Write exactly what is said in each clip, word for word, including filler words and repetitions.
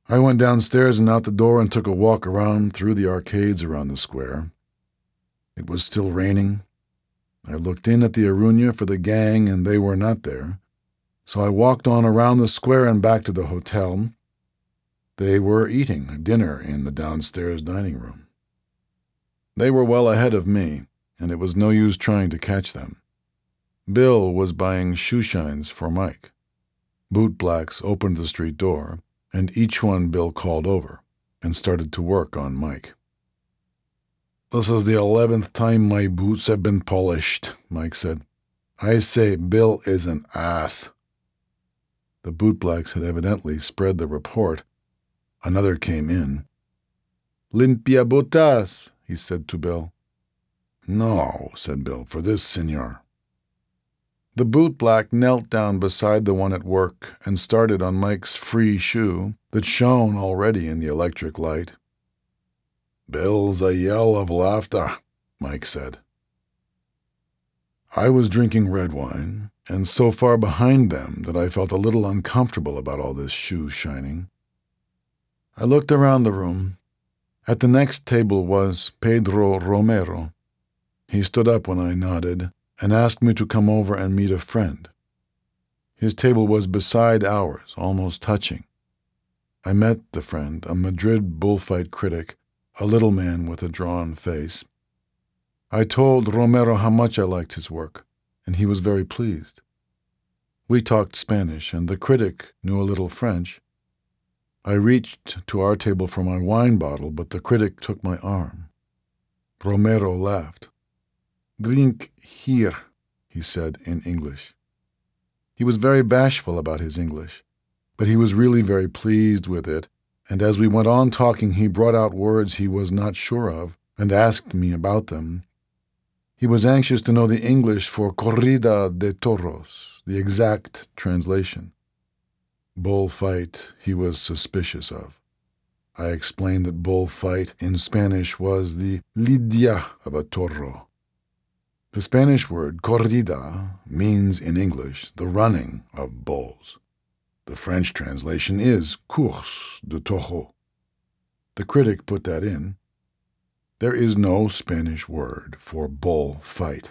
I went downstairs and out the door and took a walk around through the arcades around the square. It was still raining. I looked in at the Aruña for the gang, and they were not there. So I walked on around the square and back to the hotel. They were eating dinner in the downstairs dining room. They were well ahead of me, and it was no use trying to catch them. Bill was buying shoe shines for Mike. Bootblacks opened the street door, and each one Bill called over and started to work on Mike. "This is the eleventh time my boots have been polished," Mike said. "I say Bill is an ass." The bootblacks had evidently spread the report. Another came in. "Limpia botas," he said to Bill. "No," said Bill, "for this, senor." The bootblack knelt down beside the one at work and started on Mike's free shoe that shone already in the electric light. "Bill's a yell of laughter," Mike said. I was drinking red wine, and so far behind them that I felt a little uncomfortable about all this shoe shining. I looked around the room. At the next table was Pedro Romero. He stood up when I nodded and asked me to come over and meet a friend. His table was beside ours, almost touching. I met the friend, a Madrid bullfight critic, a little man with a drawn face. I told Romero how much I liked his work, and he was very pleased. We talked Spanish, and the critic knew a little French. I reached to our table for my wine bottle, but the critic took my arm. Romero laughed. "Drink here," he said in English. He was very bashful about his English, but he was really very pleased with it, and as we went on talking he brought out words he was not sure of and asked me about them. He was anxious to know the English for corrida de toros, the exact translation. Bullfight he was suspicious of. I explained that bullfight in Spanish was the lidia of a toro. The Spanish word corrida means in English the running of bulls. The French translation is course de taureau. The critic put that in. There is no Spanish word for bull fight.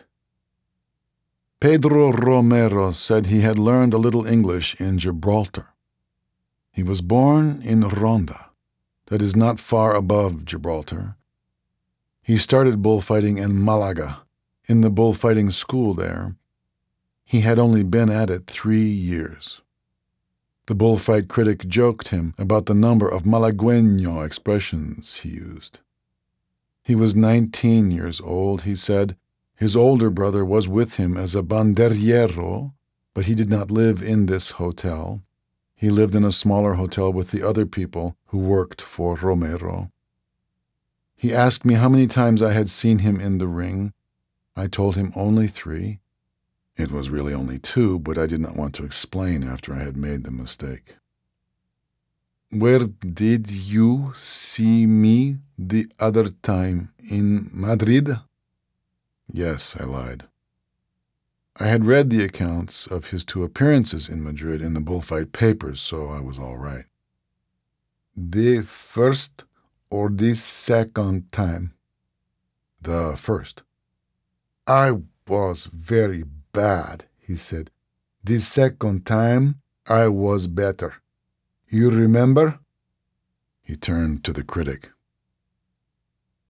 Pedro Romero said he had learned a little English in Gibraltar. He was born in Ronda, that is not far above Gibraltar. He started bullfighting in Malaga, in the bullfighting school there. He had only been at it three years. The bullfight critic joked him about the number of Malagueño expressions he used. He was nineteen years old, he said. His older brother was with him as a banderillero, but he did not live in this hotel. He lived in a smaller hotel with the other people who worked for Romero. He asked me how many times I had seen him in the ring. I told him only three. It was really only two, but I did not want to explain after I had made the mistake. "Where did you see me the other time? In Madrid?" "Yes," I lied. I had read the accounts of his two appearances in Madrid in the bullfight papers, so I was all right. "The first or the second time?" "The first." "I was very bad," he said. "The second time I was better. You remember?" He turned to the critic.